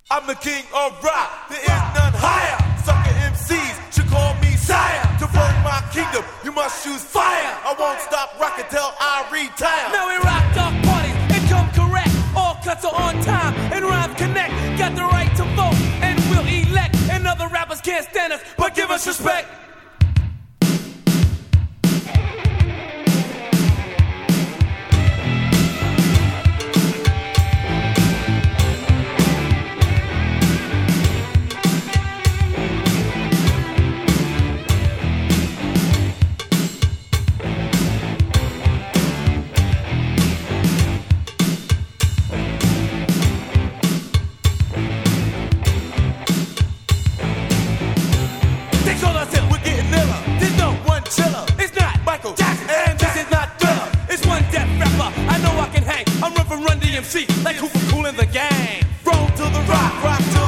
I'm the king of rock, there is none higher. Sucker MCs should call me sire. To run my kingdom, you must choose fire. I won't stop rocking till I retire. Now we rock dark parties and come correct. All cuts are on time and rhymes connect. Got the right to vote and we'll elect. And other rappers can't stand us, but give us respect. Like Cooper Cool in the gang. Roll to the rock, rock to